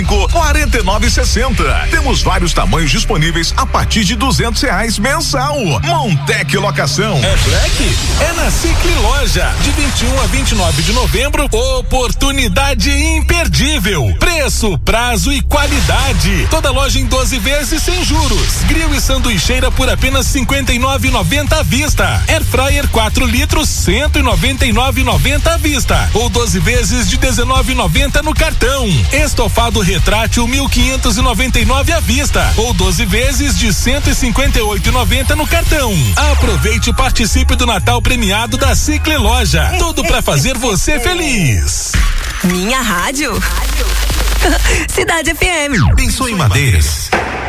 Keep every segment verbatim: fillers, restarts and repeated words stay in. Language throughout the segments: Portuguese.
quarenta e nove sessenta. Temos vários tamanhos disponíveis a partir de duzentos reais mensal. Montec Locação. É Black? É na Cicli Loja. De vinte e um a vinte e nove de novembro, oportunidade imperdível. Preço, prazo e qualidade. Toda loja em doze vezes sem juros. Grill e sanduicheira por apenas cinquenta e nove reais e noventa centavos à vista. Air fryer quatro litros, cento e noventa e nove reais e noventa centavos à vista. Ou doze vezes de dezenove reais e noventa centavos no cartão. Estofado retrátil mil quinhentos e noventa e nove reais à vista. Ou doze vezes de cento e cinquenta e oito reais e noventa centavos no cartão. Aproveite e participe do Natal premiado da Cicli Loja. Tudo pra fazer você feliz. Minha rádio. Cidade F M. Pensou em madeiras?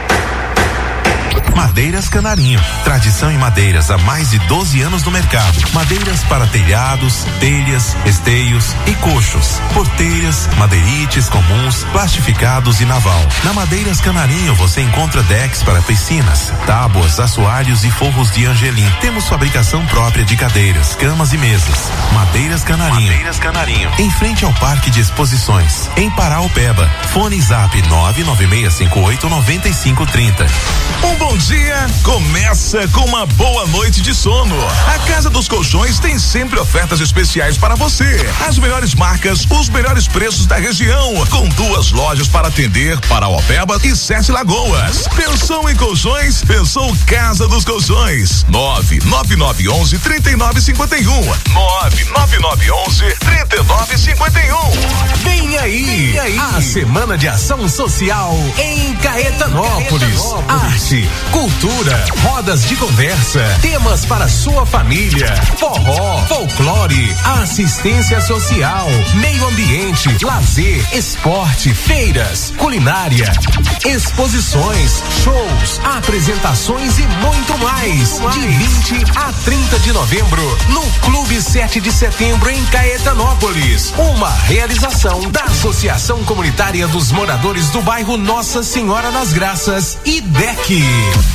Madeiras Canarinho. Tradição em madeiras há mais de doze anos no mercado. Madeiras para telhados, telhas, esteios e coxos. Porteiras, madeirites comuns, plastificados e naval. Na Madeiras Canarinho você encontra decks para piscinas, tábuas, assoalhos e forros de angelim. Temos fabricação própria de cadeiras, camas e mesas. Madeiras Canarinho. Madeiras Canarinho. Em frente ao Parque de Exposições, em Paraupeba. Fone Zap nove nove seis cinco oito nove cinco três zero. Um bom dia começa com uma boa noite de sono. A Casa dos Colchões tem sempre ofertas especiais para você. As melhores marcas, os melhores preços da região, com duas lojas para atender, Paraupeba e Sete Lagoas. Pensou em colchões? Pensou Casa dos Colchões. nove nove nove um um três nove cinco um. nove nove nove um um três nove cinco um. Vem aí, Vem aí a Semana de Ação Social em Caetanópolis. Caetanópolis. Arte, cultura, rodas de conversa, temas para sua família, forró, folclore, assistência social, meio ambiente, lazer, esporte, feiras, culinária, exposições, shows, apresentações e muito mais. De vinte a trinta de novembro, no Clube sete de Setembro em Caetanópolis. Uma realização da Associação Comunitária dos Moradores do Bairro Nossa Senhora das Graças e D E C.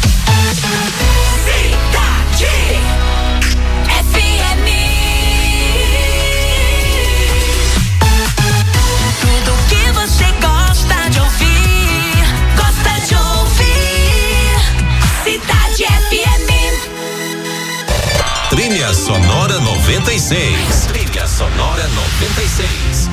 Cidade F M. Tudo que você gosta de ouvir, gosta de ouvir. Cidade F M. Trilha Sonora noventa e seis. Trilha Sonora noventa e seis.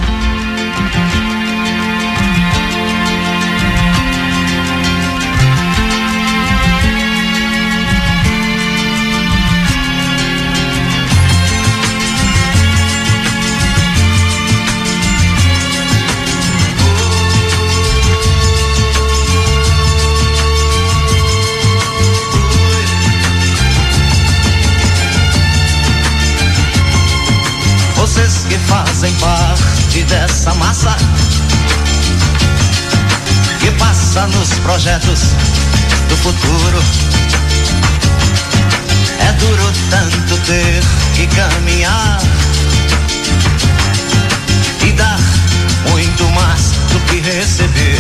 Vocês que fazem parte dessa massa que passa nos projetos do futuro. É duro tanto ter que caminhar e dar muito mais do que receber,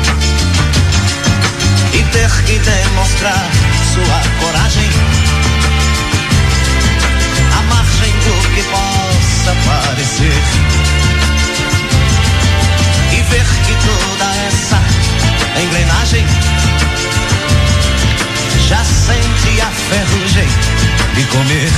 e ter que demonstrar sua coragem à margem do que possa parecer, e ver que toda essa engrenagem já sente a ferrugem de comer.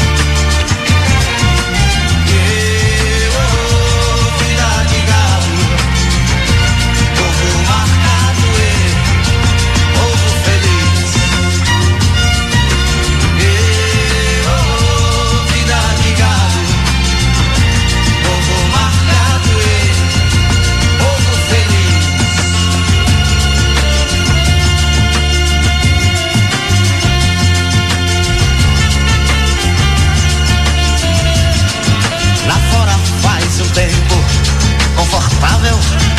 Confortável,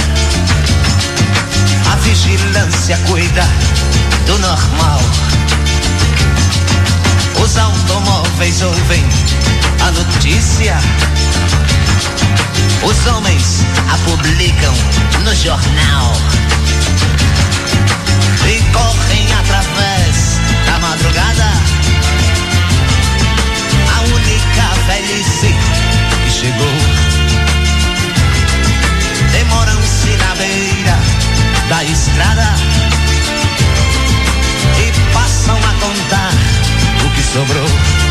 a vigilância cuida do normal. Os automóveis ouvem a notícia, os homens a publicam no jornal e correm através da madrugada. A única velhice que chegou, demoram-se na beira na estrada e passam a contar o que sobrou.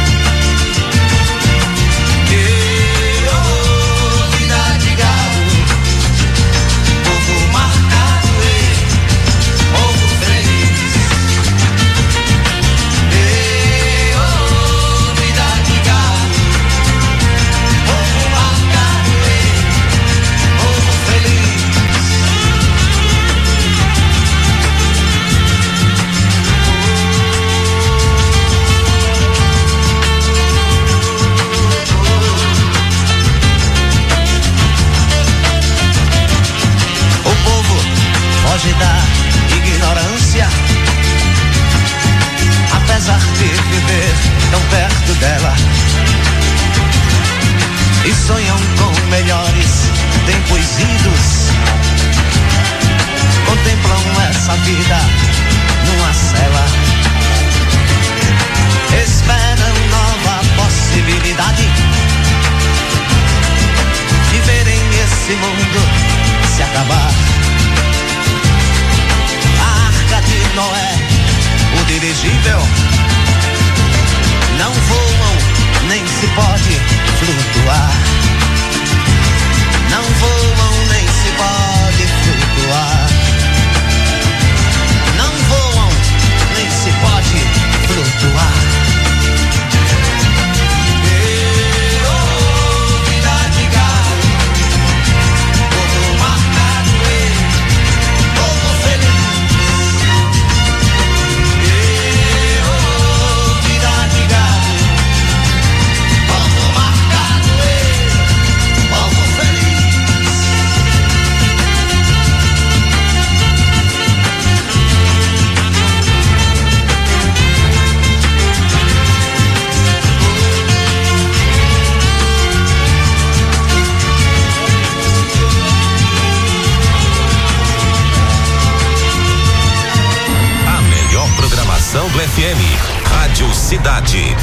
E, oh, vida de gado, povo marcado e povo feliz. E, oh, vida de gado, povo marcado e povo feliz. Foge da ignorância, apesar de viver tão perto dela, e sonham com melhores tempos idos, contemplam essa vida numa cela, esperam nova possibilidade de verem esse mundo se acabar. De Noé, o dirigível, não voam, nem se pode flutuar. Não voam, nem se pode flutuar. Não voam, nem se pode flutuar. Do F M, Rádio Cidade.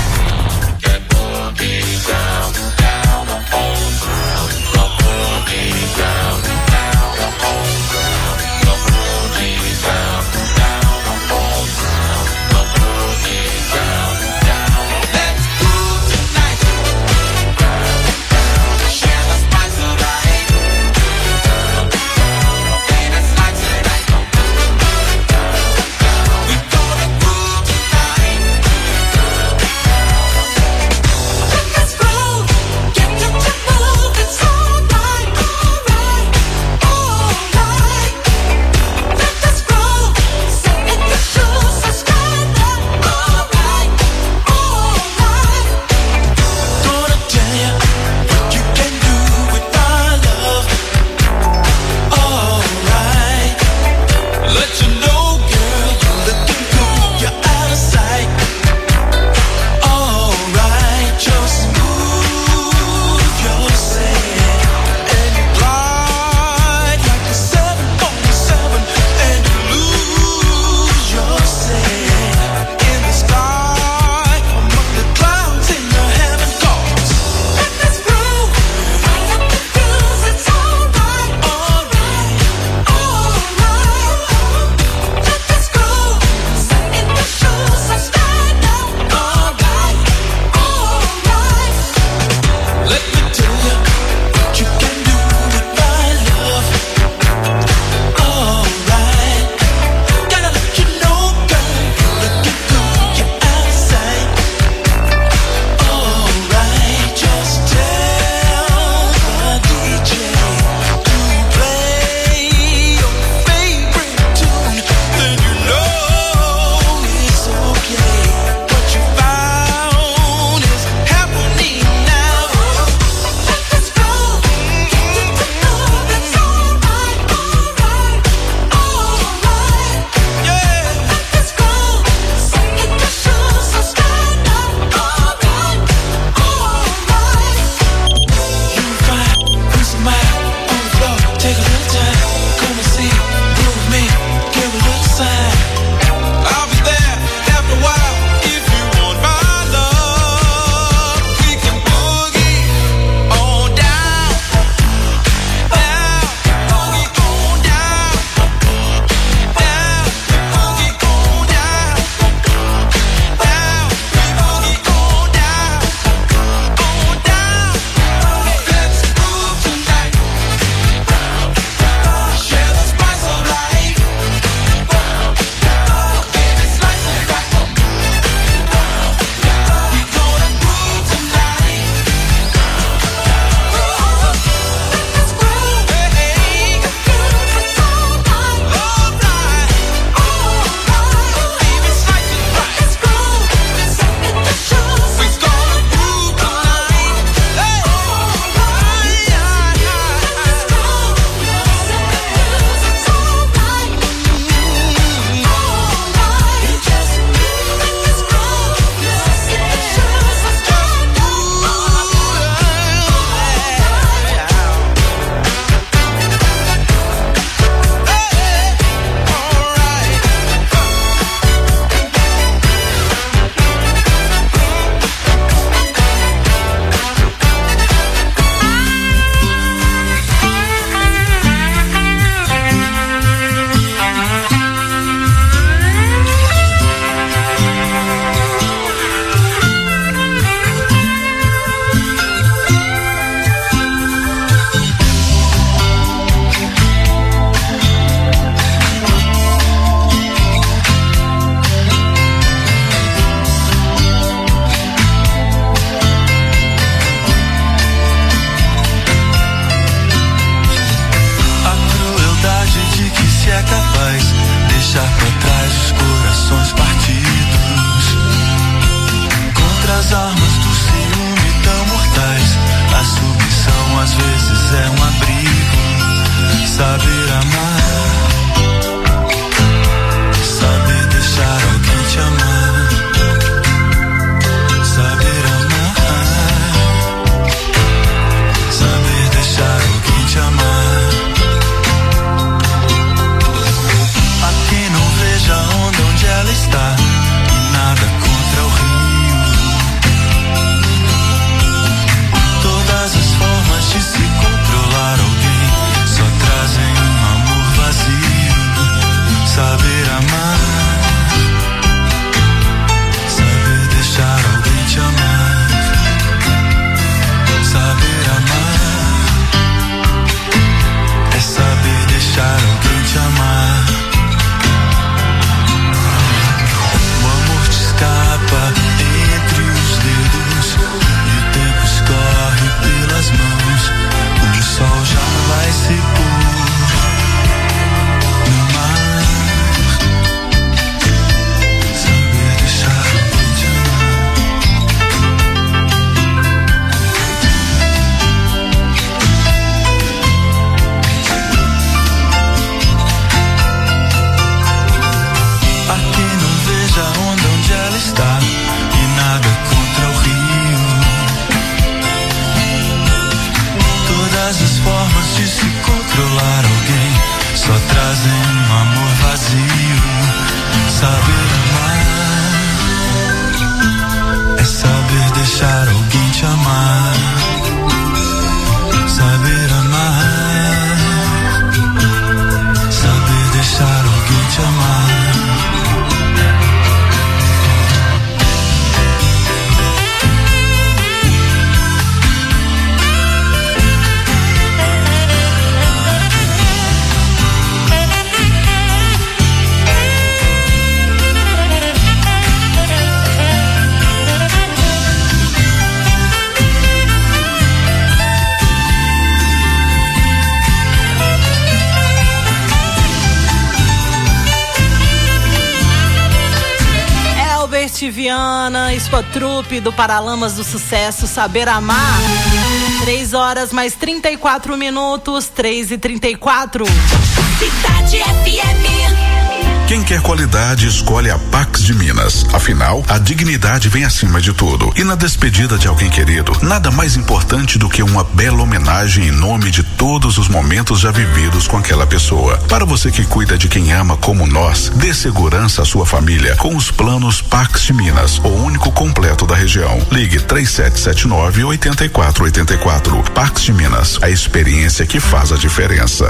noite, Viana, e sua trupe do Paralamas do Sucesso, Saber Amar. Três horas mais trinta e quatro minutos, três e trinta e quatro. Cidade F M. Quem quer qualidade, escolhe a Pax de Minas. Afinal, a dignidade vem acima de tudo. E na despedida de alguém querido, nada mais importante do que uma bela homenagem em nome de todos os momentos já vividos com aquela pessoa. Para você que cuida de quem ama como nós, dê segurança à sua família com os planos Pax de Minas, o único completo da região. Ligue três sete sete nove, oito quatro oito quatro. Pax de Minas, a experiência que faz a diferença.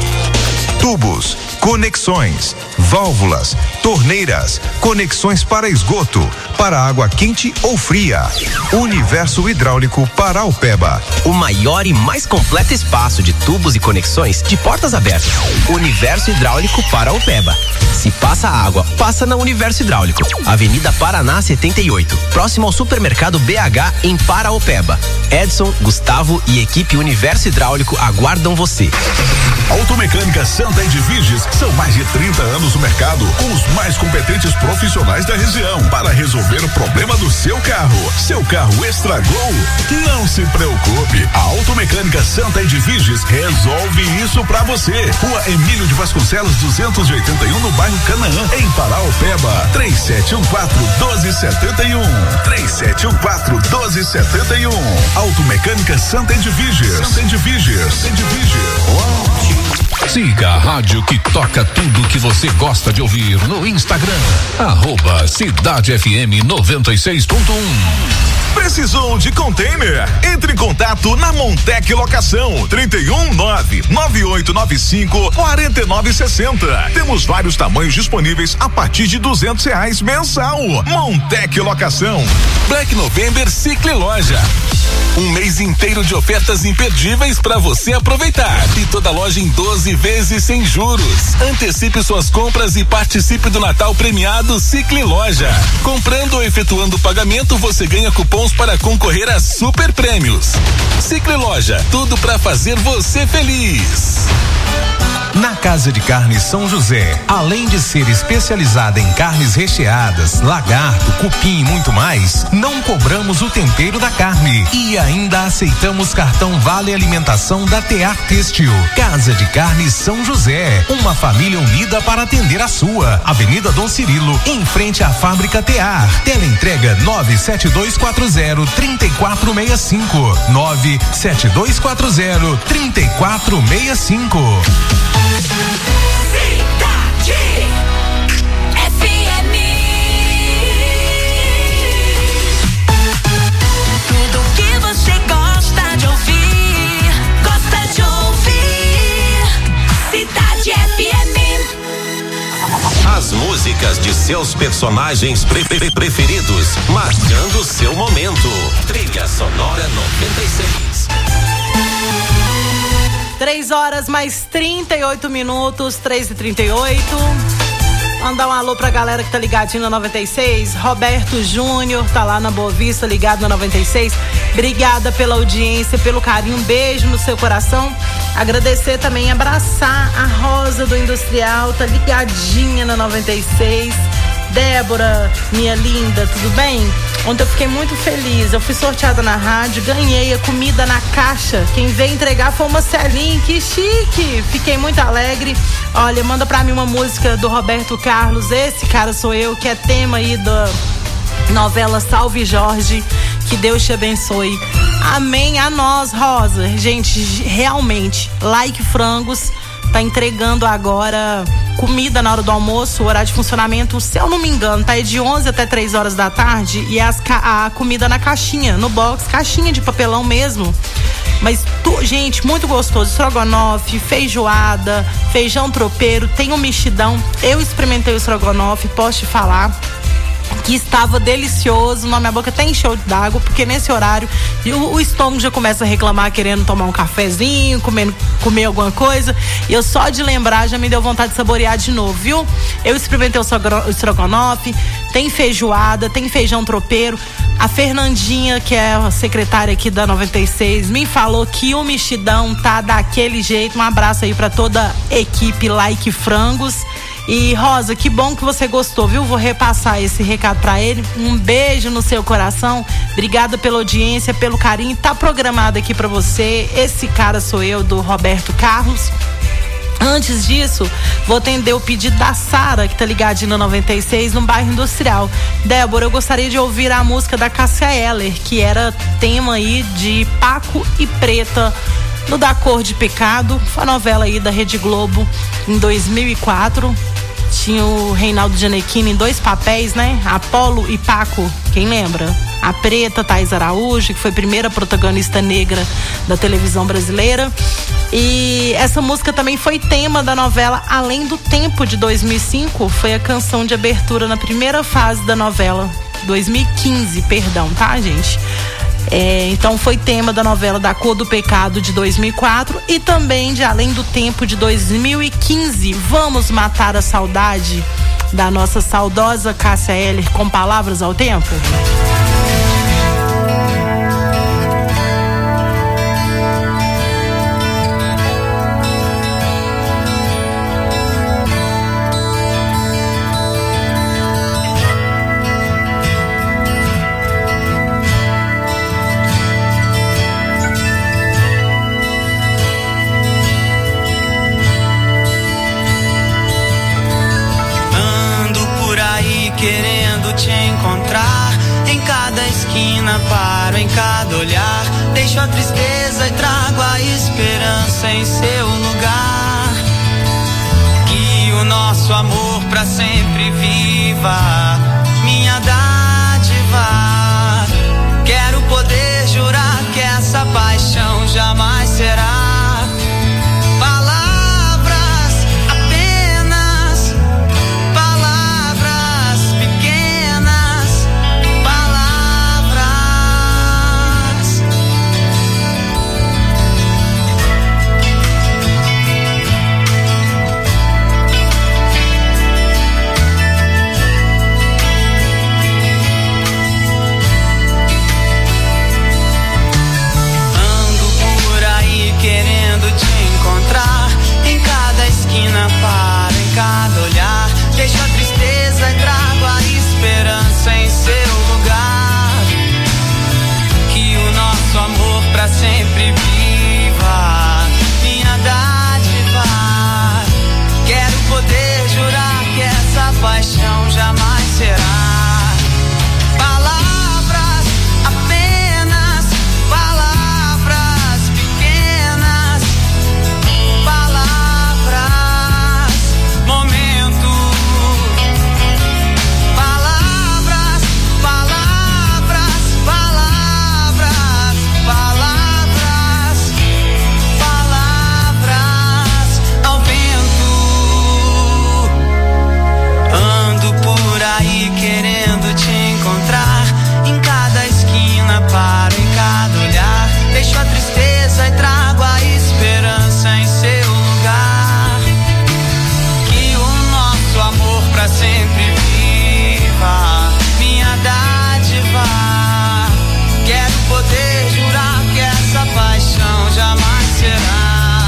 Tubos, conexões, válvulas, torneiras, conexões para esgoto, para água quente ou fria. Universo Hidráulico Paraupeba. O maior e mais completo espaço de tubos e conexões de portas abertas. Universo Hidráulico Paraupeba. Se passa água, passa na Universo Hidráulico. Avenida Paraná setenta e oito, próximo ao supermercado B H em Paraupeba. Edson, Gustavo e equipe Universo Hidráulico aguardam você. Automecânica Santa Edviges são mais de trinta anos no mercado, com os mais competentes profissionais da região para resolver o problema do seu carro. Seu carro estragou? Não se preocupe, a Automecânica Santa Edviges resolve isso pra você. Rua Emílio de Vasconcelos duzentos e oitenta e um, no bairro Canaã, em Paraupeba. três sete um quatro, doze setenta e um. três sete um quatro, doze setenta e um. Automecânica Santa Edviges. Santa Edviges. Santa Edviges. Siga a rádio que toca tudo que você gosta de ouvir no Instagram. Arroba Cidade F M noventa e seis ponto um. Precisou de container? Entre em contato na Montec Locação. trinta e um, nove nove oito nove cinco, quarenta e nove sessenta. Temos vários tamanhos disponíveis a partir de duzentos reais mensal. Montec Locação. Black November Cicle Loja. Um mês inteiro de ofertas imperdíveis para você aproveitar. E toda loja em doze vezes sem juros. Antecipe suas compras e participe do Natal premiado Cicle Loja. Comprando ou efetuando o pagamento, você ganha cupons para concorrer a super prêmios. Cicle Loja, tudo para fazer você feliz. Na Casa de Carnes São José, além de ser especializada em carnes recheadas, lagarto, cupim e muito mais, não cobramos o tempero da carne e ainda aceitamos cartão Vale Alimentação da Tear Têxtil. Casa de Carnes São José, uma família unida para atender a sua. Avenida Dom Cirilo, em frente à fábrica Tear. Teleentrega nove sete dois quatro zero, três quatro seis cinco. nove sete dois quatro zero, três quatro seis cinco. Cidade F M. Tudo que você gosta de ouvir, gosta de ouvir. Cidade F M. As músicas de seus personagens pre- pre- preferidos, marcando seu momento. Trilha Sonora noventa e seis. Três horas mais trinta e oito minutos, três e trinta e oito. Mandar um alô pra galera que tá ligadinho na noventa e seis. Roberto Júnior tá lá na Boa Vista, ligado na noventa e seis. Obrigada pela audiência, pelo carinho. Um beijo no seu coração. Agradecer também, abraçar a Rosa do Industrial, tá ligadinha na noventa e seis. Débora, minha linda, tudo bem? Ontem eu fiquei muito feliz, eu fui sorteada na rádio, ganhei a comida na caixa, quem veio entregar foi o Marcelinho, que chique, fiquei muito alegre. Olha, manda pra mim uma música do Roberto Carlos, esse cara sou eu, que é tema aí da novela Salve Jorge, que Deus te abençoe. Amém a nós, Rosa. Gente, realmente, Like Frangos tá entregando agora comida na hora do almoço, o horário de funcionamento, se eu não me engano, tá aí de onze até três horas da tarde, e as, a comida na caixinha, no box, caixinha de papelão mesmo. Mas, tu, gente, muito gostoso. Estrogonofe, feijoada, feijão tropeiro, tem um mexidão. Eu experimentei o estrogonofe, posso te falar que estava delicioso, na minha boca até encheu d'água, porque nesse horário o, o estômago já começa a reclamar, querendo tomar um cafezinho, comendo, comer alguma coisa, e eu só de lembrar já me deu vontade de saborear de novo, viu? Eu experimentei o estrogonofe, tem feijoada, tem feijão tropeiro. A Fernandinha, que é a secretária aqui da noventa e seis, me falou que o mexidão tá daquele jeito. Um abraço aí pra toda a equipe Like Frangos. E Rosa, que bom que você gostou, viu? Vou repassar esse recado pra ele. Um beijo no seu coração. Obrigada pela audiência, pelo carinho. Tá programado aqui pra você. Esse cara sou eu, do Roberto Carlos. Antes disso, vou atender o pedido da Sara, que tá ligadinha no noventa e seis, no bairro Industrial. Débora, eu gostaria de ouvir a música da Cássia Eller, que era tema aí de Paco e Preta, no Da Cor de Pecado. Foi a novela aí da Rede Globo em dois mil e quatro. Tinha o Reinaldo Gianecchini em dois papéis, né? Apolo e Paco, quem lembra? A Preta, Thaís Araújo, que foi a primeira protagonista negra da televisão brasileira. E essa música também foi tema da novela Além do Tempo, de dois mil e cinco. Foi a canção de abertura na primeira fase da novela, dois mil e quinze, perdão, tá, gente? É, então foi tema da novela Da Cor do Pecado, de dois mil e quatro, e também de Além do Tempo, de dois mil e quinze. Vamos matar a saudade da nossa saudosa Cássia Eller com Palavras ao Tempo? Querendo te encontrar em cada esquina, paro em cada olhar, deixo a tristeza e trago a esperança em seu lugar. Que o nosso amor pra sempre viva, minha dádiva. Quero poder jurar que essa paixão jamais será sempre viva, minha dádiva. Quero poder jurar que essa paixão jamais será palavras, apenas palavras pequenas, palavras, momento, palavras, palavras, palavras, palavras. Querendo te encontrar em cada esquina, paro em cada olhar, deixo a tristeza e trago a esperança em seu lugar. Que o nosso amor pra sempre viva, minha dádiva. Quero poder jurar que essa paixão jamais será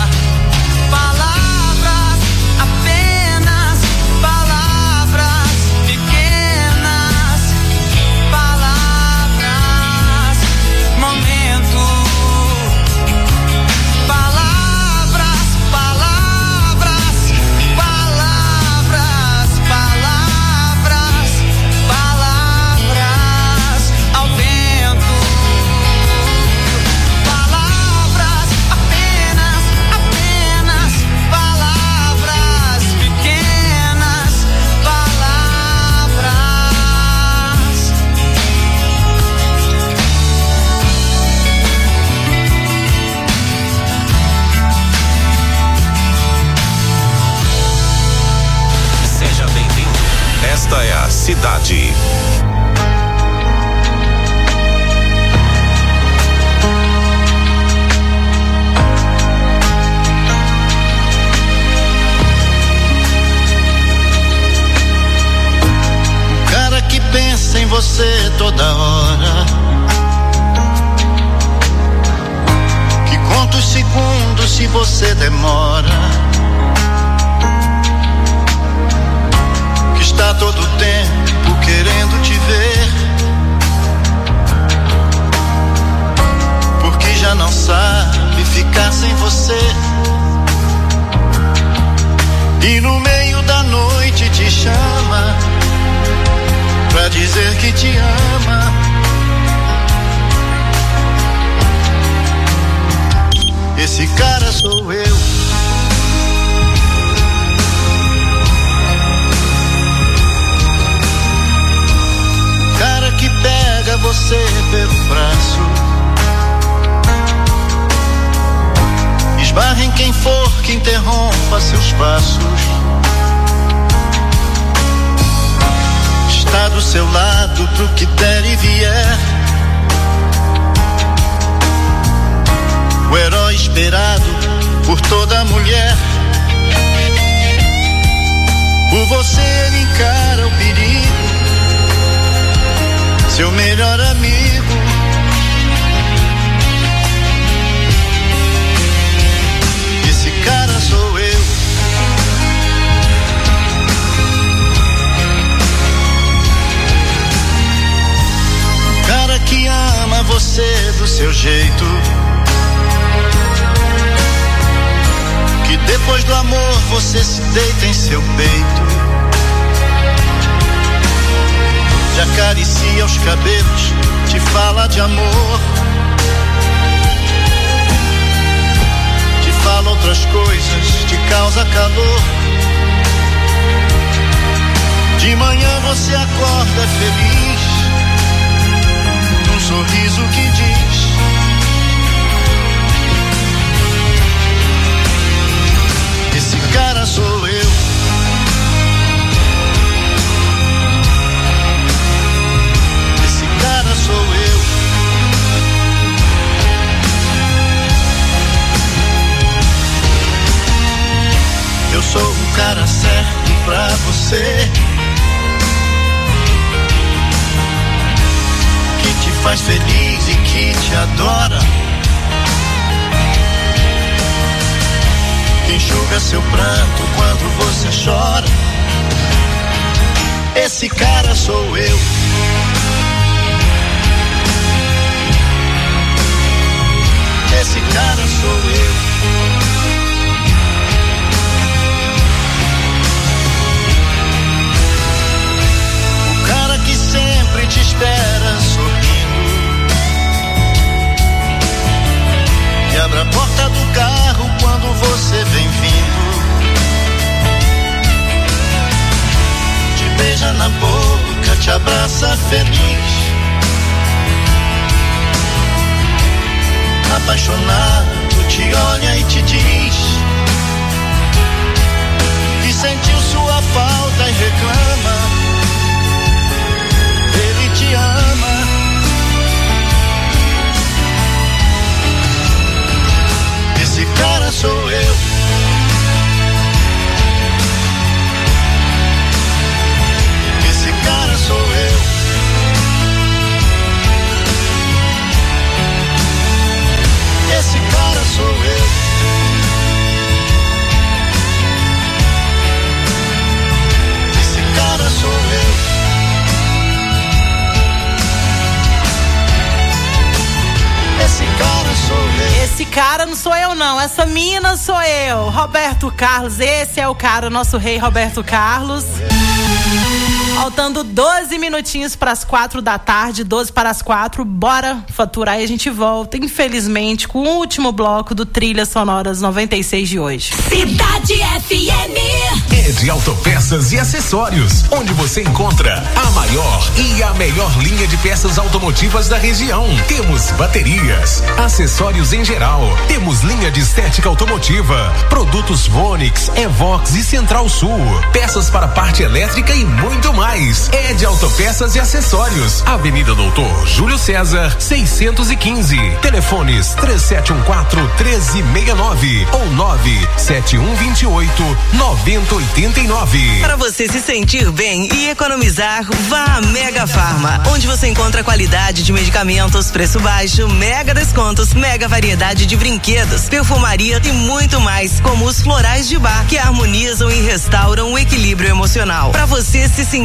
Esta é a Cidade. O cara que pensa em você toda hora, que conta os segundos se você demora. e no meio da noite te chama pra dizer que te ama. Esse cara sou eu. Cara que pega você pelo braço, esbarra em quem for que interrompa seus passos, está do seu lado pro que der e vier, o herói esperado por toda mulher. Por você ele encara o perigo, seu melhor amigo. Esse cara sou eu. Cara que ama você do seu jeito, que depois do amor você se deita em seu peito, te acaricia os cabelos, te fala de amor, te fala outras coisas, te causa calor. De manhã você acorda feliz, num sorriso que diz: esse cara sou eu. Sou eu. Eu sou o cara certo pra você, que te faz feliz e que te adora, que enxuga seu pranto quando você chora. Esse cara sou eu. Esse cara sou eu. O cara que sempre te espera sorrindo, que abre a porta do carro quando você vem vindo, te beija na boca, te abraça feliz, apaixonado, te olha e te diz que sentiu sua falta e reclama. Ele te ama. Esse cara sou eu. Esse cara sou eu. Esse cara sou eu. Esse cara sou eu. Esse cara sou eu. Esse cara não sou eu não, essa mina sou eu. Roberto Carlos, esse é o cara, o nosso rei Roberto Carlos. Faltando doze minutinhos para as quatro da tarde, doze para as quatro. Bora faturar e a gente volta, infelizmente, com o último bloco do Trilhas Sonoras noventa e seis de hoje. Cidade F M. Ed Autopeças e Acessórios, onde você encontra a maior e a melhor linha de peças automotivas da região. Temos baterias, acessórios em geral, temos linha de estética automotiva, produtos Vonix, Evox e Central Sul, peças para parte elétrica e muito mais. Ed Autopeças e Acessórios, Avenida Doutor Júlio César, seiscentos e quinze. Telefones três sete um quatro, um três seis nove ou nove sete um dois oito, nove zero oito nove. Para você se sentir bem e economizar, vá a Mega Farma, onde você encontra qualidade de medicamentos, preço baixo, mega descontos, mega variedade de brinquedos, perfumaria e muito mais, como os florais de bar, que harmonizam e restauram o equilíbrio emocional. Para você se sentir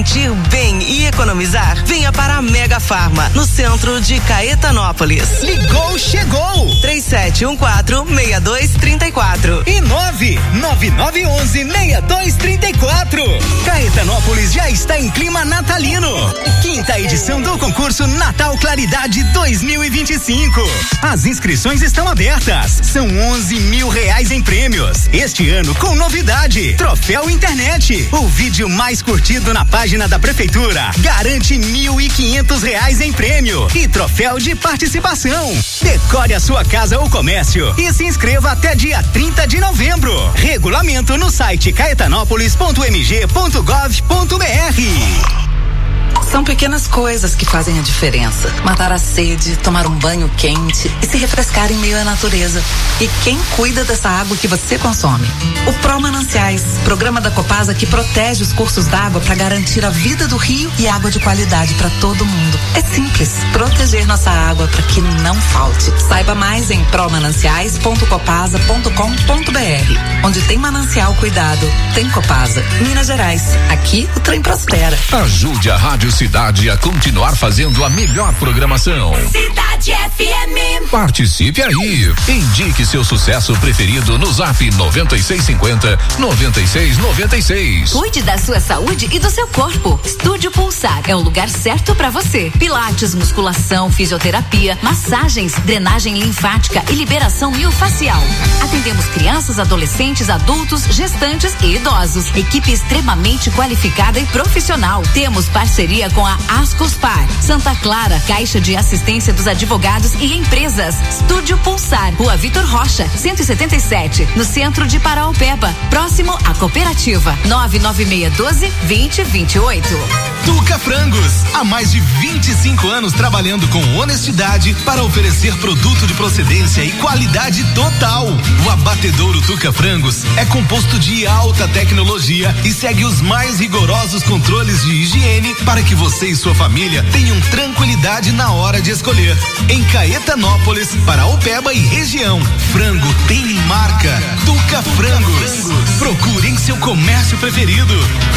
sentir bem e economizar? Venha para a Mega Farma, no centro de Caetanópolis. Ligou, chegou! três sete um quatro, seis dois três quatro e nove nove nove um um, seis dois três quatro. Caetanópolis já está em clima natalino. Quinta edição do concurso Natal Claridade dois mil e vinte e cinco. As inscrições estão abertas. São onze mil reais em prêmios. Este ano com novidade: Troféu Internet. O vídeo mais curtido na página da prefeitura garante mil e quinhentos reais em prêmio e troféu de participação. Decore a sua casa ou comércio e se inscreva até dia trinta de novembro. Regulamento no site caetanópolis ponto m g ponto gov ponto b r. São pequenas coisas que fazem a diferença. Matar a sede, tomar um banho quente e se refrescar em meio à natureza. E quem cuida dessa água que você consome? O Pro Mananciais, programa da Copasa que protege os cursos d'água para garantir a vida do rio e água de qualidade para todo mundo. É simples, proteger nossa água para que não falte. Saiba mais em promananciais ponto copasa ponto com ponto b r. Onde tem manancial cuidado, tem Copasa. Minas Gerais, aqui o trem prospera. Ajude a Rádio Cidade a continuar fazendo a melhor programação. Cidade F M. Participe aí. Indique seu sucesso preferido no Zap noventa e seis cinquenta, noventa e seis noventa e seis. Cuide da sua saúde e do seu corpo. Estúdio Pulsar é o lugar certo para você. Pilates, musculação, fisioterapia, massagens, drenagem linfática e liberação miofascial. Atendemos crianças, adolescentes, adultos, gestantes e idosos. Equipe extremamente qualificada e profissional. Temos parceria com a Ascospar, Santa Clara, Caixa de Assistência dos Advogados e Empresas. Estúdio Pulsar, Rua Vitor Rocha, cento e setenta e sete, no centro de Paraupeba, próximo à cooperativa. nove nove seis um dois, vinte vinte e oito. Tuca Frangos, há mais de vinte e cinco anos trabalhando com honestidade para oferecer produto de procedência e qualidade total. O abatedouro Tuca Frangos é composto de alta tecnologia e segue os mais rigorosos controles de higiene para que você e sua família tenham tranquilidade na hora de escolher. Em Caetanópolis, Paraupeba e região, frango tem marca. Tuca Frangos. Procure em seu comércio preferido.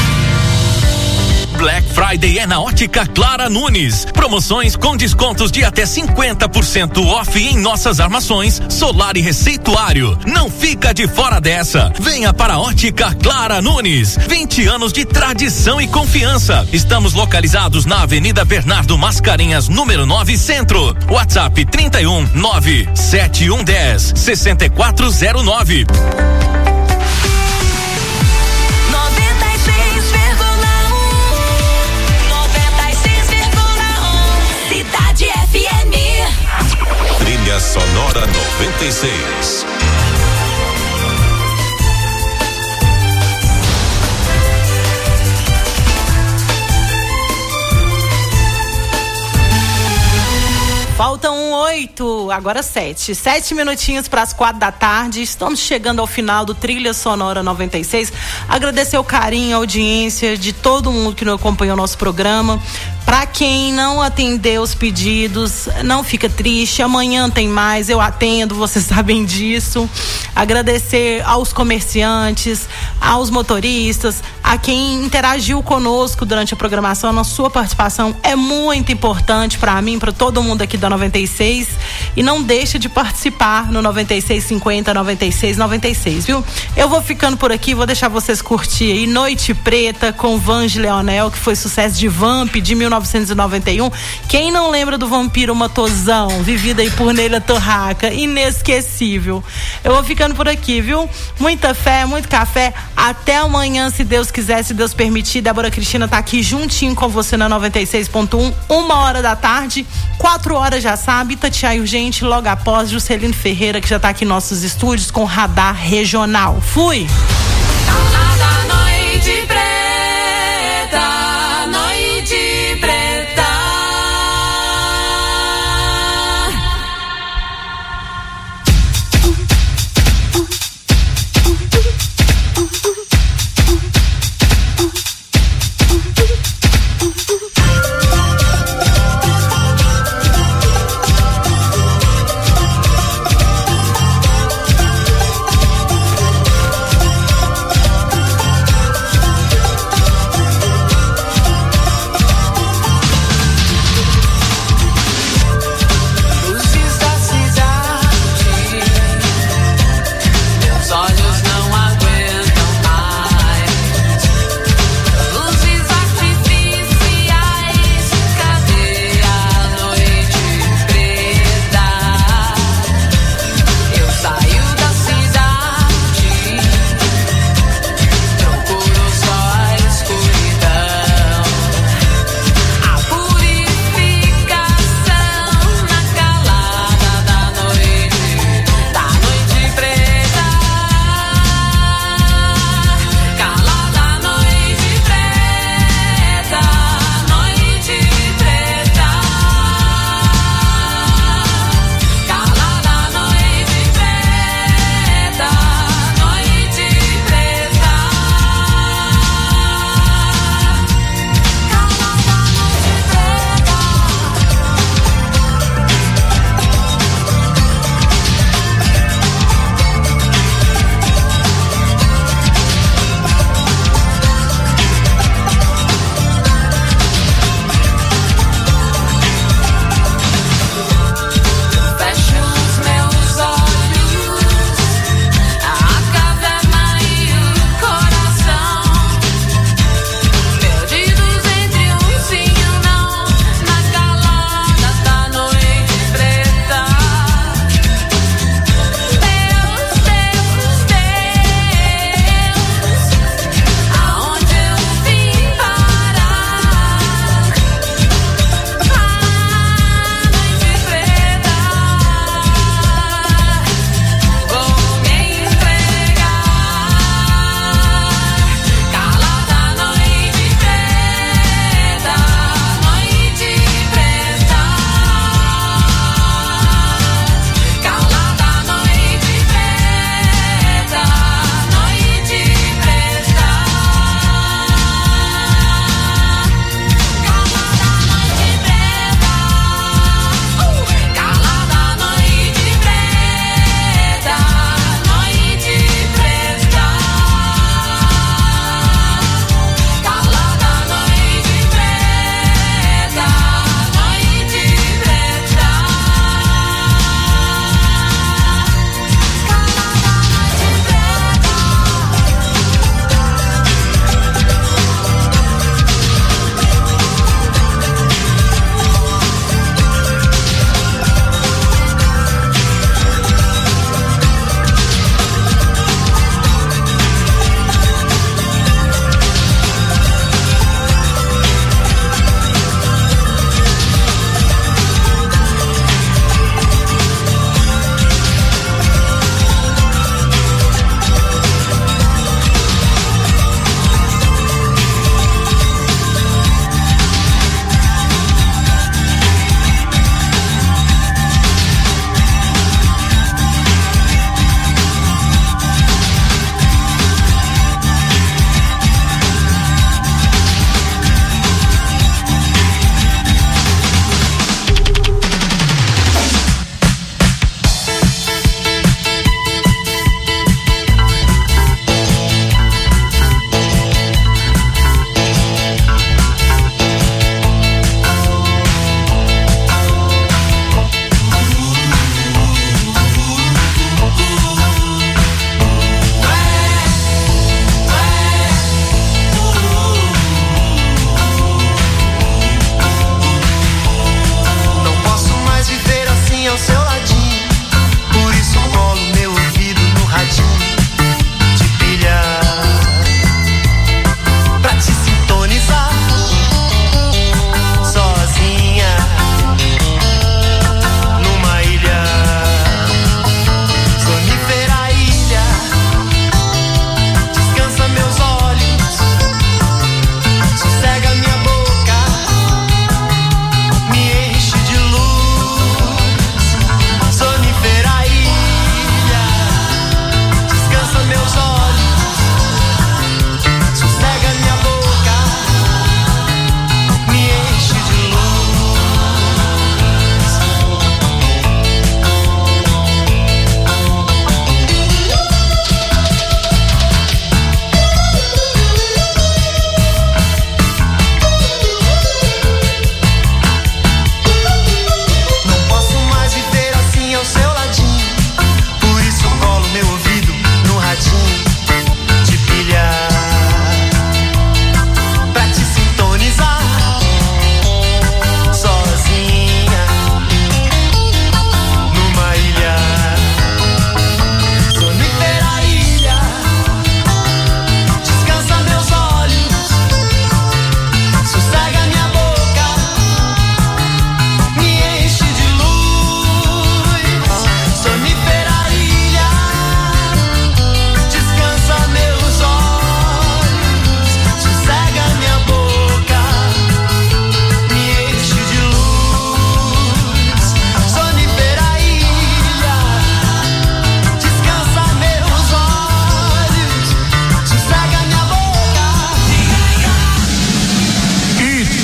Black Friday é na Ótica Clara Nunes. Promoções com descontos de até cinquenta por cento off em nossas armações, solar e receituário. Não fica de fora dessa. Venha para a Ótica Clara Nunes. vinte anos de tradição e confiança. Estamos localizados na Avenida Bernardo Mascarenhas, número nove, Centro. WhatsApp trinta e um, nove sete um um zero, seis quatro zero nove. F M. Trilha Sonora noventa e seis. Faltam oito, agora sete. Sete minutinhos para as quatro da tarde. Estamos chegando ao final do Trilha Sonora noventa e seis. Agradecer o carinho, a audiência de todo mundo que não acompanhou o nosso programa. Para quem não atendeu os pedidos, não fica triste. Amanhã tem mais, eu atendo, vocês sabem disso. Agradecer aos comerciantes, aos motoristas, a quem interagiu conosco durante a programação. A sua participação é muito importante para mim, para todo mundo aqui da noventa e seis. E não deixa de participar no noventa e seis cinquenta, noventa e seis noventa e seis, viu? Eu vou ficando por aqui, vou deixar vocês curtir aí Noite Preta com Vange Leonel, que foi sucesso de Vamp de mil novecentos e noventa e um. Quem não lembra do Vampiro Matosão, vivida aí por Neila Torraca, inesquecível. Eu vou ficando por aqui, viu? Muita fé, muito café. Até amanhã, se Deus quiser, se Deus permitir. Débora Cristina tá aqui juntinho com você na noventa e seis ponto um, uma hora da tarde, quatro horas já sabe, Itatiaia Urgente, logo após Juscelino Ferreira, que já tá aqui em nossos estúdios com Radar Regional. Fui! Noite preta, noite preta.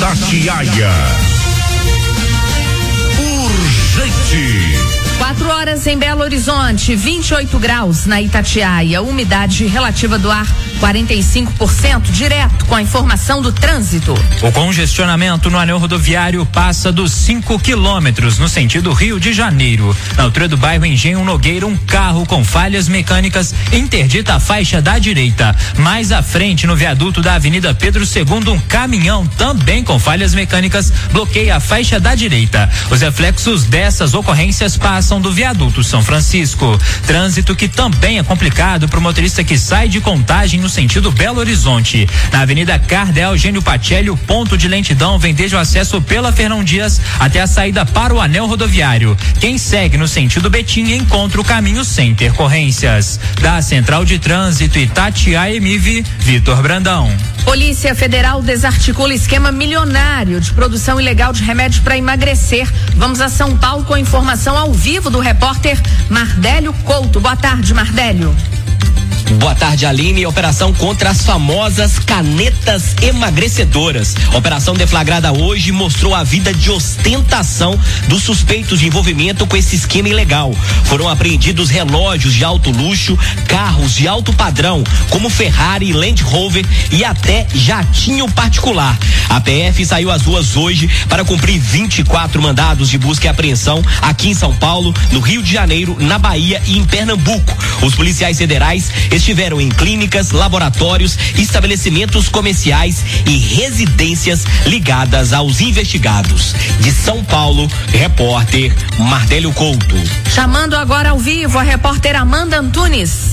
Itatiaia. Urgente. Quatro horas em Belo Horizonte, vinte e oito graus na Itatiaia, umidade relativa do ar quarenta e cinco por cento, direto com a informação do trânsito. O congestionamento no anel rodoviário passa dos cinco quilômetros no sentido Rio de Janeiro. Na altura do bairro Engenho Nogueira, um carro com falhas mecânicas interdita a faixa da direita. Mais à frente, no viaduto da Avenida Pedro segundo, um caminhão também com falhas mecânicas bloqueia a faixa da direita. Os reflexos dessas ocorrências passam do viaduto São Francisco. Trânsito que também é complicado para o motorista que sai de Contagem no sentido Belo Horizonte. Na Avenida Cardel Eugênio Pacelli, o ponto de lentidão vem desde o acesso pela Fernão Dias até a saída para o anel rodoviário. Quem segue no sentido Betim encontra o caminho sem intercorrências. Da Central de Trânsito Itatiaia Emive, Vitor Brandão. Polícia Federal desarticula esquema milionário de produção ilegal de remédio para emagrecer. Vamos a São Paulo com informação ao vivo do repórter Mardélio Couto. Boa tarde, Mardélio. Boa tarde, Aline. Operação contra as famosas canetas emagrecedoras. Operação deflagrada hoje mostrou a vida de ostentação dos suspeitos de envolvimento com esse esquema ilegal. Foram apreendidos relógios de alto luxo, carros de alto padrão, como Ferrari, Land Rover e até jatinho particular. A P F saiu às ruas hoje para cumprir vinte e quatro mandados de busca e apreensão aqui em São Paulo, no Rio de Janeiro, na Bahia e em Pernambuco. Os policiais federais estiveram em clínicas, laboratórios, estabelecimentos comerciais e residências ligadas aos investigados. De São Paulo, repórter Mardélio Couto. Chamando agora ao vivo a repórter Amanda Antunes.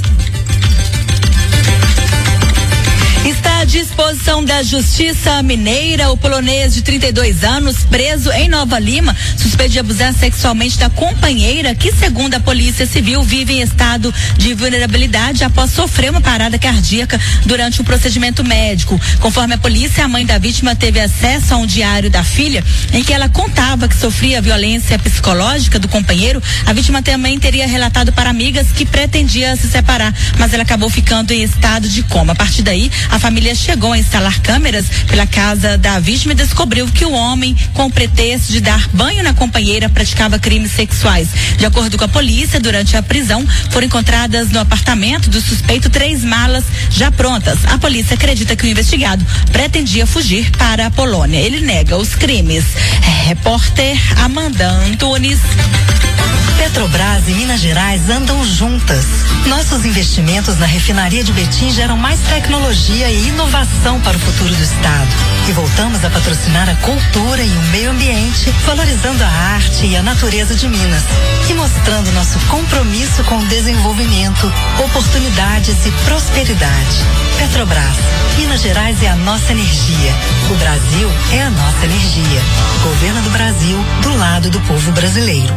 Está à disposição da Justiça Mineira o polonês de trinta e dois anos, preso em Nova Lima, suspeito de abusar sexualmente da companheira, que, segundo a Polícia Civil, vive em estado de vulnerabilidade após sofrer uma parada cardíaca durante um procedimento médico. Conforme a polícia, a mãe da vítima teve acesso a um diário da filha em que ela contava que sofria violência psicológica do companheiro. A vítima também teria relatado para amigas que pretendia se separar, mas ela acabou ficando em estado de coma. A partir daí, a família chegou a instalar câmeras pela casa da vítima e descobriu que o homem, com o pretexto de dar banho na companheira, praticava crimes sexuais. De acordo com a polícia, durante a prisão, foram encontradas no apartamento do suspeito três malas já prontas. A polícia acredita que o investigado pretendia fugir para a Polônia. Ele nega os crimes. É, repórter Amanda Antunes. Petrobras e Minas Gerais andam juntas. Nossos investimentos na refinaria de Betim geram mais tecnologia e inovação para o futuro do estado. E voltamos a patrocinar a cultura e o meio ambiente, valorizando a arte e a natureza de Minas e mostrando nosso compromisso com o desenvolvimento, oportunidades e prosperidade. Petrobras, Minas Gerais é a nossa energia. O Brasil é a nossa energia. Governo do Brasil, do lado do povo brasileiro.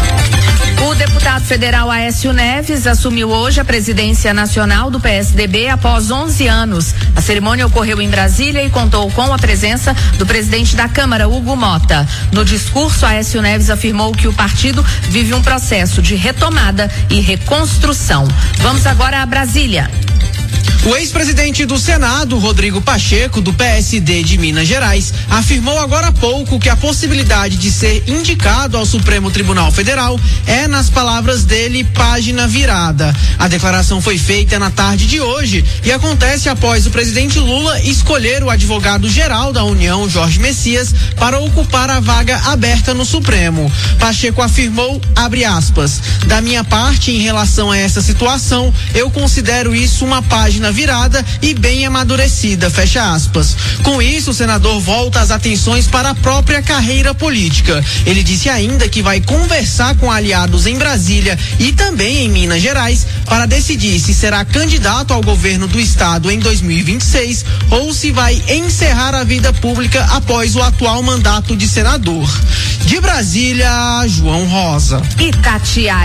O deputado federal Aécio Neves assumiu hoje a presidência nacional do P S D B após onze anos. A cerimônia ocorreu em Brasília e contou com a presença do presidente da Câmara, Hugo Mota. No discurso, Aécio Neves afirmou que o partido vive um processo de retomada e reconstrução. Vamos agora a Brasília. O ex-presidente do Senado, Rodrigo Pacheco, do P S D de Minas Gerais, afirmou agora há pouco que a possibilidade de ser indicado ao Supremo Tribunal Federal é, nas palavras dele, página virada. A declaração foi feita na tarde de hoje e acontece após o presidente Lula escolher o advogado-geral da União, Jorge Messias, para ocupar a vaga aberta no Supremo. Pacheco afirmou, abre aspas, da minha parte, em relação a essa situação, eu considero isso uma página virada e bem amadurecida, fecha aspas. Com isso, o senador volta as atenções para a própria carreira política. Ele disse ainda que vai conversar com aliados em Brasília e também em Minas Gerais para decidir se será candidato ao governo do estado em dois mil e vinte e seis ou se vai encerrar a vida pública após o atual mandato de senador. De Brasília, João Rosa.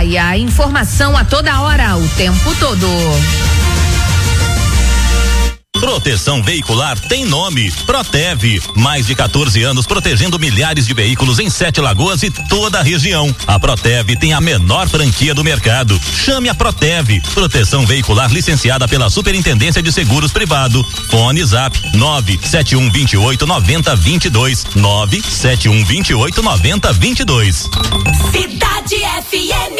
Itatiaia, informação a toda hora, o tempo todo. Proteção veicular tem nome, Protev. Mais de quatorze anos protegendo milhares de veículos em Sete Lagoas e toda a região. A Protev tem a menor franquia do mercado. Chame a Protev. Proteção veicular licenciada pela Superintendência de Seguros Privado. Fone Zap nove sete um dois oito nove zero dois dois. nove sete um dois oito nove zero dois dois. Cidade F M.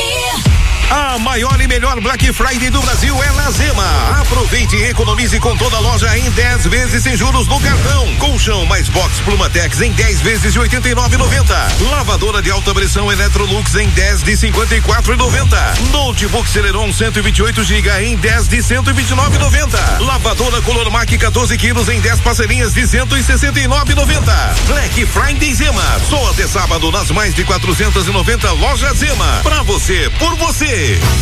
A maior e melhor Black Friday do Brasil é na Zema. Aproveite e economize com toda a loja em dez vezes sem juros no cartão. Colchão mais box Plumatex em dez vezes de oitenta e nove e noventa. Lavadora de alta pressão Electrolux em dez de cinquenta e quatro e noventa. Notebook Celeron cento e vinte e oito gigas em dez de cento e vinte e nove e noventa. Lavadora Color Mac quatorze quilos em dez parcelinhas de cento e sessenta e nove e noventa. Black Friday Zema. Só até sábado nas mais de quatrocentas e noventa lojas Zema. Pra você, por você.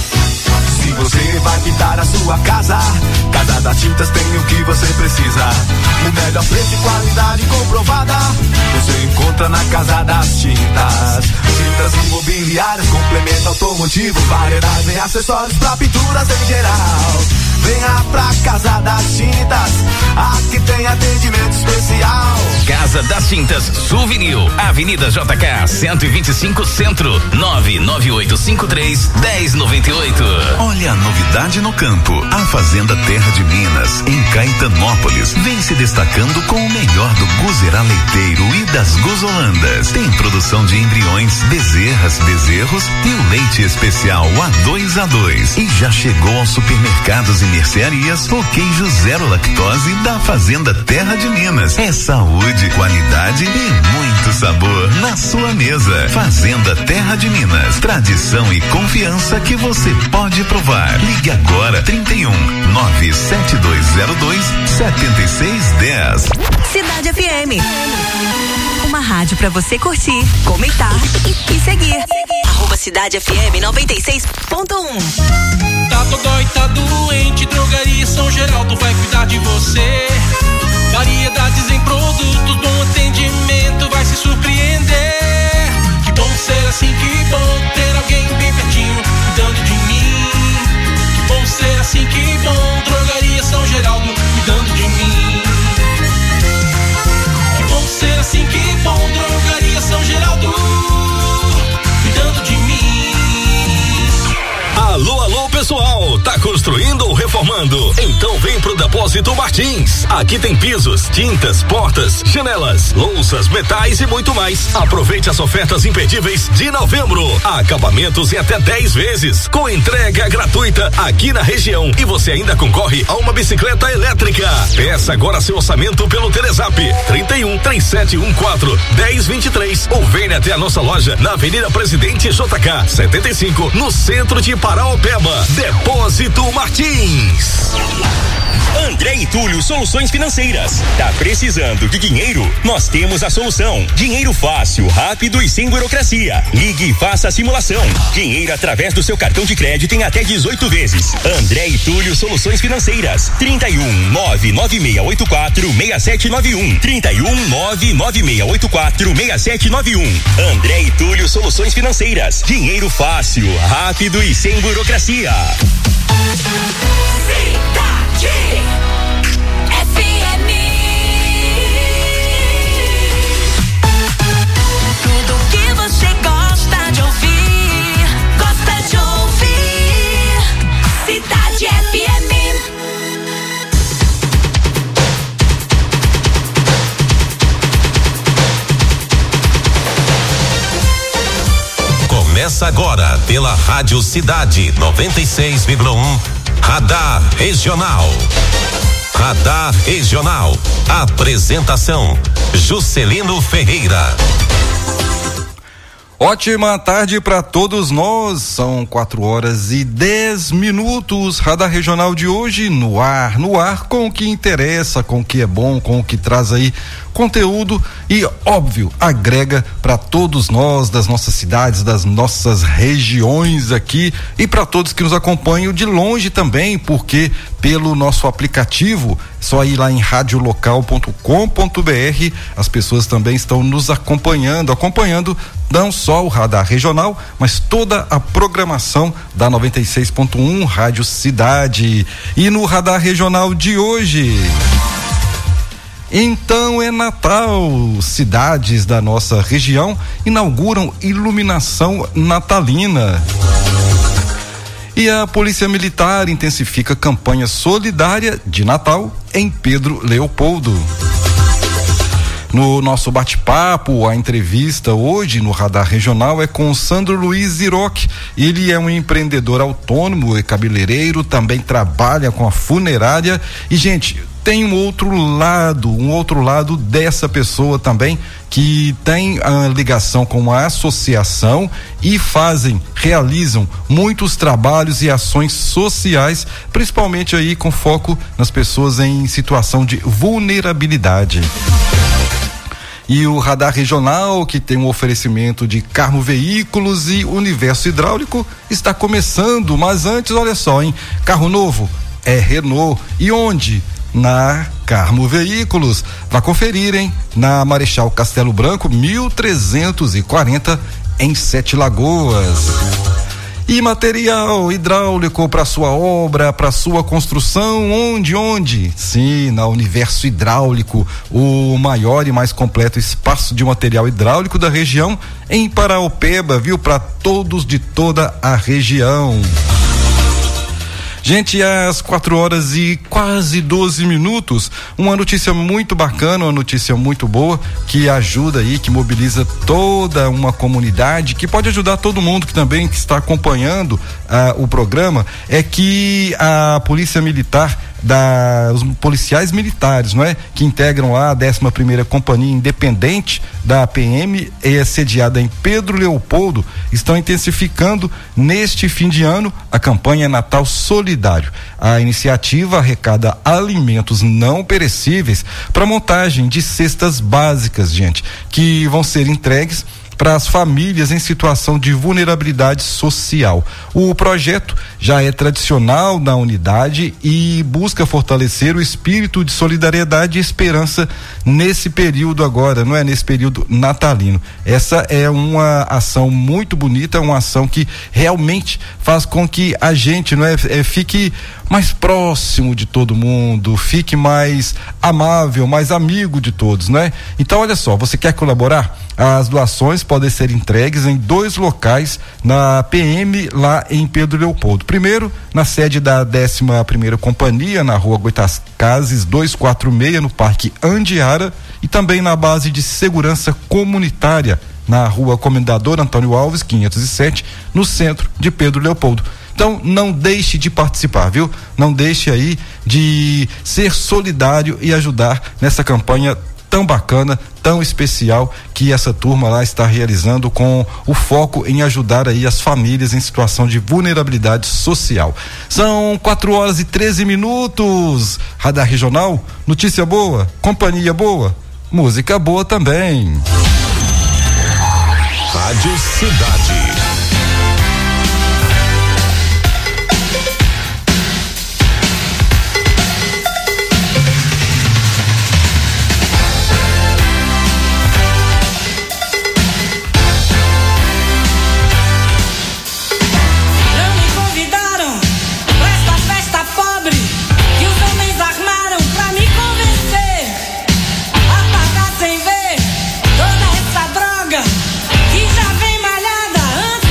Se você vai pintar a sua casa, Casa das Tintas tem o que você precisa. O melhor preço e qualidade comprovada você encontra na Casa das Tintas. Tintas imobiliárias, complemento automotivo, variedade em acessórios pra pinturas em geral. Venha pra Casa das Tintas, aqui tem atendimento especial. Casa das Tintas, Souvenir, Avenida J K cento e vinte e cinco Centro, nove nove oito cinco três um zero nove oito. Olha a novidade no campo. A Fazenda Terra de Minas, em Caetanópolis, vem se destacando com o melhor do guzerá leiteiro e das guzolandas. Tem produção de embriões, bezerras, bezerros e o leite especial A dois A dois. E já chegou aos supermercados e mercearias o queijo zero lactose da Fazenda Terra de Minas. É saúde, qualidade e muito sabor na sua mesa. Fazenda Terra de Minas, tradição e confiança que você pode provar. Ligue agora trinta e um nove sete dois zero dois sete seis um zero. Cidade F M. Uma rádio pra você curtir, comentar e, e seguir. Arroba Cidade F M noventa e seis ponto um. Tá dodói, tá doente, Drogaria São Geraldo vai cuidar de você. Variedades em produtos, bom atendimento, vai se surpreender. Que bom ser assim, que bom ter alguém bem pertinho, cuidando de mim. Que bom ser assim, que bom, Drogaria São Geraldo, cuidando de mim. Que bom ser assim, que bom, Drogaria São Geraldo, cuidando de mim. Alô, alô, pessoal, tá construindo ou reformando? Então vem pro Depósito Martins. Aqui tem pisos, tintas, portas, janelas, louças, metais e muito mais. Aproveite as ofertas imperdíveis de novembro. Acabamentos em até dez vezes, com entrega gratuita aqui na região. E você ainda concorre a uma bicicleta elétrica. Peça agora seu orçamento pelo Telezap trinta e um, três sete um quatro, um zero dois três ou venha até a nossa loja na Avenida Presidente J K setenta e cinco, no centro de Paraopeba. Depósito Martins. André e Túlio Soluções Financeiras. Tá precisando de dinheiro? Nós temos a solução. Dinheiro fácil, rápido e sem burocracia. Ligue e faça a simulação. Dinheiro através do seu cartão de crédito em até dezoito vezes. André e Túlio Soluções Financeiras. trinta e um, nove nove seis oito quatro, seis sete nove um. trinta e um, nove nove seis oito quatro, seis sete nove um. André e Túlio Soluções Financeiras. Dinheiro fácil, rápido e sem burocracia. F M. Tudo que você gosta de ouvir, gosta de ouvir. Cidade F M. Começa agora pela Rádio Cidade noventa e seis vírgula um. Radar Regional. Radar Regional. Apresentação: Juscelino Ferreira. Ótima tarde para todos nós. São quatro horas e dez minutos. Radar Regional de hoje no ar, no ar com o que interessa, com o que é bom, com o que traz aí conteúdo e, óbvio, agrega para todos nós das nossas cidades, das nossas regiões aqui e para todos que nos acompanham de longe também, porque pelo nosso aplicativo. Só ir lá em radiolocal ponto com ponto br. As pessoas também estão nos acompanhando, acompanhando não só o Radar Regional, mas toda a programação da noventa e seis ponto um Rádio Cidade. E no Radar Regional de hoje, então é Natal. Cidades da nossa região inauguram iluminação natalina. E a Polícia Militar intensifica campanha solidária de Natal em Pedro Leopoldo. No nosso bate-papo, a entrevista hoje no Radar Regional é com o Sandro Luiz Ziroc. Ele é um empreendedor autônomo e cabeleireiro, também trabalha com a funerária. E, gente, tem um outro lado, um outro lado dessa pessoa também, que tem a ligação com a associação e fazem, realizam muitos trabalhos e ações sociais, principalmente aí com foco nas pessoas em situação de vulnerabilidade. E o Radar Regional, que tem um oferecimento de Carmo Veículos e Universo Hidráulico, está começando, mas antes, olha só, hein? Carro novo é Renault. E onde? Na Carmo Veículos. Vá conferir, hein? Na Marechal Castelo Branco, mil trezentos e quarenta, em Sete Lagoas. E material hidráulico para sua obra, para sua construção, onde, onde? Sim, na Universo Hidráulico, o maior e mais completo espaço de material hidráulico da região, em Paraopeba, viu? Para todos de toda a região. Gente, às quatro horas e quase doze minutos, uma notícia muito bacana, uma notícia muito boa, que ajuda aí, que mobiliza toda uma comunidade, que pode ajudar todo mundo que também que está acompanhando ah, o programa, é que a Polícia Militar, da, os policiais militares, não é? Que integram lá a décima primeira Companhia Independente da P M, é sediada em Pedro Leopoldo, estão intensificando neste fim de ano a campanha Natal Solidário. A iniciativa arrecada alimentos não perecíveis para montagem de cestas básicas, gente, que vão ser entregues para as famílias em situação de vulnerabilidade social. O projeto já é tradicional na unidade e busca fortalecer o espírito de solidariedade e esperança nesse período agora, não é? Nesse período natalino. Essa é uma ação muito bonita, uma ação que realmente faz com que a gente, não é, é fique mais próximo de todo mundo, fique mais amável, mais amigo de todos, né? Então, olha só, você quer colaborar? As doações podem ser entregues em dois locais na P M lá em Pedro Leopoldo. Primeiro, na sede da décima primeira Companhia, na rua Goitacazes duzentos e quarenta e seis, no Parque Andiara, e também na base de segurança comunitária, na rua Comendador Antônio Alves, quinhentos e sete, no centro de Pedro Leopoldo. Então, não deixe de participar, viu? Não deixe aí de ser solidário e ajudar nessa campanha tão bacana, tão especial que essa turma lá está realizando, com o foco em ajudar aí as famílias em situação de vulnerabilidade social. São quatro horas e treze minutos. Radar Regional, notícia boa, companhia boa, música boa também. Rádio Cidade. Sem ver toda essa droga que já vem malhada antes.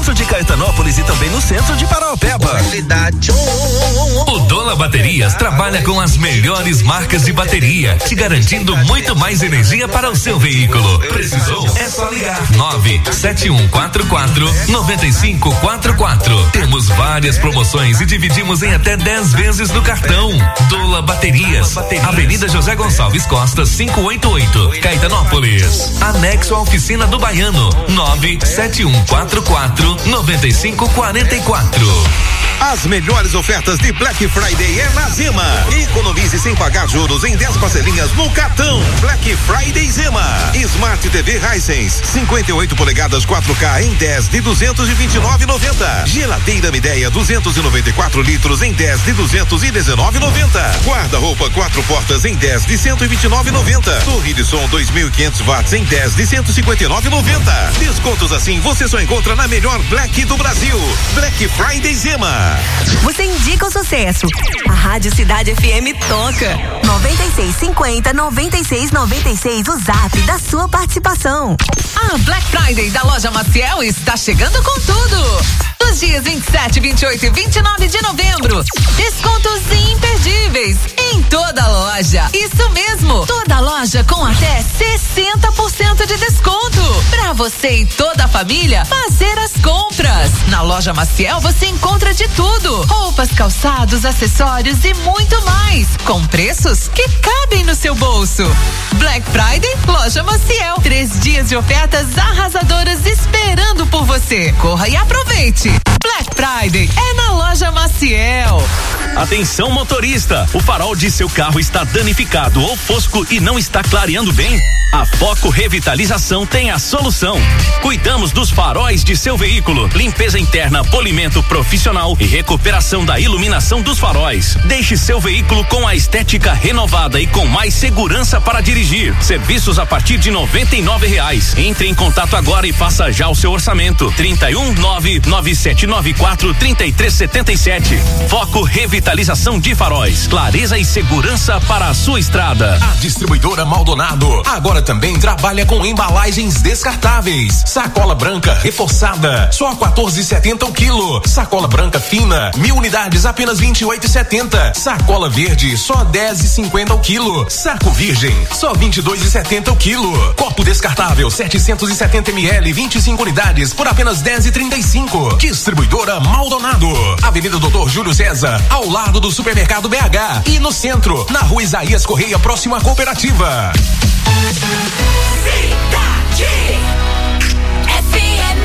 centro de Caetanópolis e também no centro de Paraopeba. O Dola Baterias trabalha com as melhores marcas de bateria, te garantindo muito mais energia para o seu veículo. Precisou? É só ligar nove sete um quatro quatro nove cinco quatro quatro. Temos várias promoções e dividimos em até dez vezes no cartão. Dola Baterias, Avenida José Gonçalves Costa, quinhentos e oitenta e oito, Caetanópolis. Anexo à oficina do Baiano, nove sete um quatro quatro nove cinco quatro quatro. As melhores ofertas de Black Friday é na Zema. Economize sem pagar juros em dez parcelinhas no cartão. Black Friday Zema. Smart T V Hisense cinquenta e oito polegadas quatro K em dez de duzentos e vinte e nove reais e noventa centavos. Geladeira Midea duzentos e noventa e quatro litros em dez de duzentos e dezenove reais e noventa centavos. Guarda-roupa quatro portas em dez de cento e vinte e nove reais e noventa centavos. Torre de som dois mil e quinhentos watts em dez de cento e cinquenta e nove reais e noventa centavos. Descontos assim você só encontra na melhor Black do Brasil. Black Friday Zema. Você indica o sucesso. A Rádio Cidade F M toca. noventa e seis cinquenta, noventa e seis noventa e seis, o zap da sua participação. A Black Friday da Loja Maciel está chegando com tudo. Nos dias vinte e sete, vinte e oito e vinte e nove de novembro, descontos imperdíveis em toda a loja. Isso mesmo, toda a loja com até sessenta por cento de desconto. Para você e toda a família fazer as compras. Na Loja Maciel você encontra de tudo: roupas, calçados, acessórios e muito mais, com preços que cabem no seu bolso. Black Friday, Loja Maciel. Três dias de ofertas arrasadoras esperando por você. Corra e aproveite. Black Friday é na Loja Maciel. Atenção, motorista, o farol de seu carro está danificado ou fosco e não está clareando bem? A Foco Revitalização tem a solução. Cuidamos dos faróis de seu veículo, limpeza interna, polimento profissional e recuperação da iluminação dos faróis. Deixe seu veículo com a estética renovada e com mais segurança para dirigir. Serviços a partir de noventa e nove reais. Entre em contato agora e faça já o seu orçamento. trinta e um, nove nove sete nove quatro, trinta e três setenta e sete. Foco Revitalização de faróis. Clareza e segurança para a sua estrada. A distribuidora Maldonado agora também trabalha com embalagens descartáveis. Sacola branca reforçada, só quatorze e setenta o quilo. Sacola branca fina, mil unidades, apenas vinte e oito e setenta. Sacola verde, só dez e cinquenta o quilo. Saco virgem, só vinte e dois e setenta o quilo. Copo descartável, setecentos e setenta mililitros, vinte e cinco unidades, por apenas dez e trinta e cinco. Distribuidora Maldonado, Avenida Doutor Júlio César, ao lado do Supermercado B H, e no centro, na Rua Isaías Correia, próximo à Cooperativa. Cidade F M.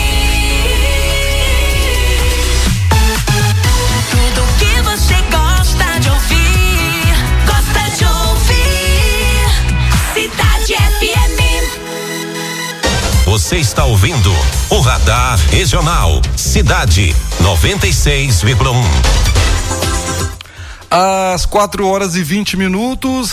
Tudo que você gosta de ouvir, gosta de ouvir. Cidade F M. Você está ouvindo o Radar Regional Cidade noventa e seis vírgula um. Às quatro horas e vinte minutos.